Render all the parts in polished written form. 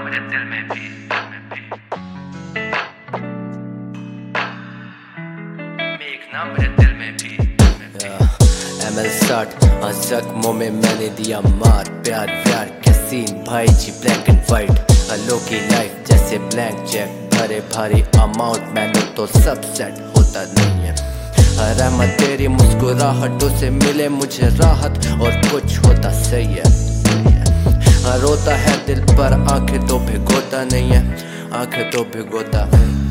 मेरे दिल में भी मेघना मेरे दिल में भी ML स्टार्ट जख्मों में मैंने दिया मार प्यार प्यार के सीन भाई जी ब्लैक एंड वाइट अलो की लाइफ जैसे ब्लैंक चेक भरे भारी अमाउंट मैंने तो सब सेट होता नहीं है। रहमत तेरी मुस्कुराहटों से मिले मुझे राहत और कुछ होता सही है। रोता है दिल पर आंखें तो भिगोता नहीं है, आंखें तो भिगोता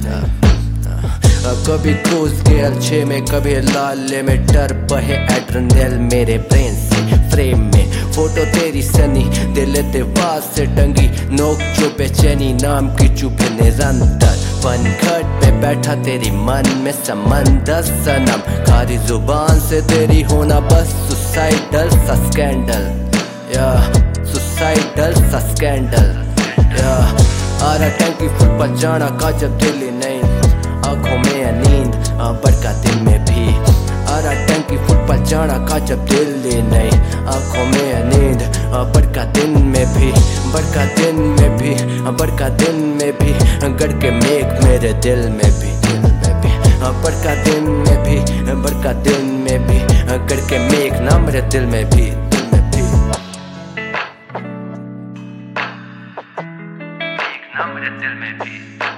कभी क्रूज गेयर 6 में कभी लाले में डर बहे एड्रेनल मेरे ब्रेन से फ्रेम में फोटो तेरी सनी दिल दीवार से टंगी नोक जो बेचैनी नाम की चुभे निरंतर पनघट पे बैठा तेरी मन में समंदर सनम खारी जुबान से तेरी होना बस सुसाइडल सा स्कैंडल सुसाइडल सा स्कैंडल आ रहा टैंकी फुट पर जाना का जब दिल्ली नहीं आँखों में है नींद बड़का दिन में भी आ रहा टैंकी फुट पर जाना का जब दिल्ली नहीं आँखों में है नींद बड़का दिन में भी बड़का दिन में भी बड़का दिन में भी गड़ के मेघ मेरे दिल में भी बड़का दिन में भी बड़का दिन में भी गड़ के मेघ ना मेरे दिल में भी मेघना मेरे दिल में भी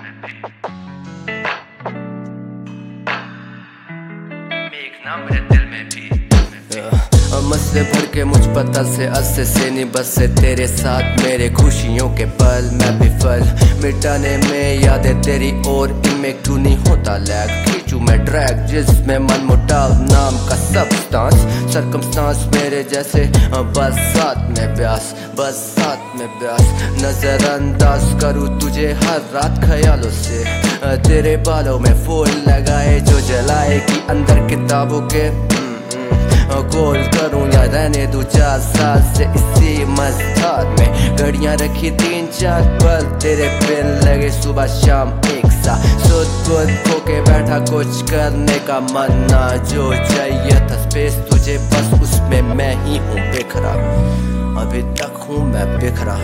मेघना मेरे दिल में भी मसले भर के मुझ पता से अस्से से नहीं बस से तेरे साथ मेरे खुशियों के पल मैं भी फल मिटाने में यादें तेरी और इनमें क्यों नहीं होता लैग खींचू मैं ड्रैग जिसमें मन मुटाव नाम का सबस्टांस सरकमस्टांस मेरे जैसे बस साथ में प्यास बस साथ में प्यास नजरअंदाज करूँ तुझे हर रात ख्यालों से तेरे बालों में फूल लगाए जो जलाए कि अंदर किताबों के गोल करूं या रहने दूं 4 साल से इसी मझधार में घड़ियां रखी 3-4 पल तेरे बिन लगे सुबह शाम एक सा सुध बुध खो के बैठा कुछ करने का मन ना जो चाहिए था स्पेस तुझे बस उसमें मैं ही हूँ बिखरा अभी तक हूँ मैं बिखरा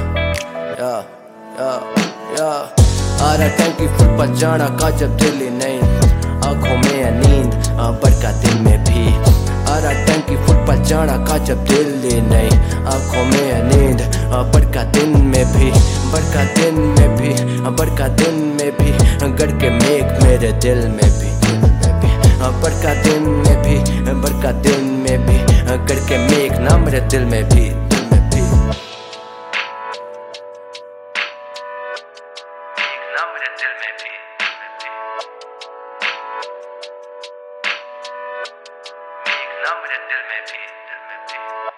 या आ रहा टैंकी फुट पर जाना का जब दिल्ली नहीं आँखों में है नींद बड़का दिन में भी आ रहा टैंकी फुट पर जाना का जब दिल्ली नहीं आँखों में है नींद बड़का दिन में भी बड़का दिन में भी बड़का दिन में भी गड़ के मेघ मेरे दिल में भी बड़का दिन में भी बड़का दिन में भी गड़ के मेघ ना मेरे दिल में भी मेघना मेरे दिल में भी मेघना मेरे दिल में भी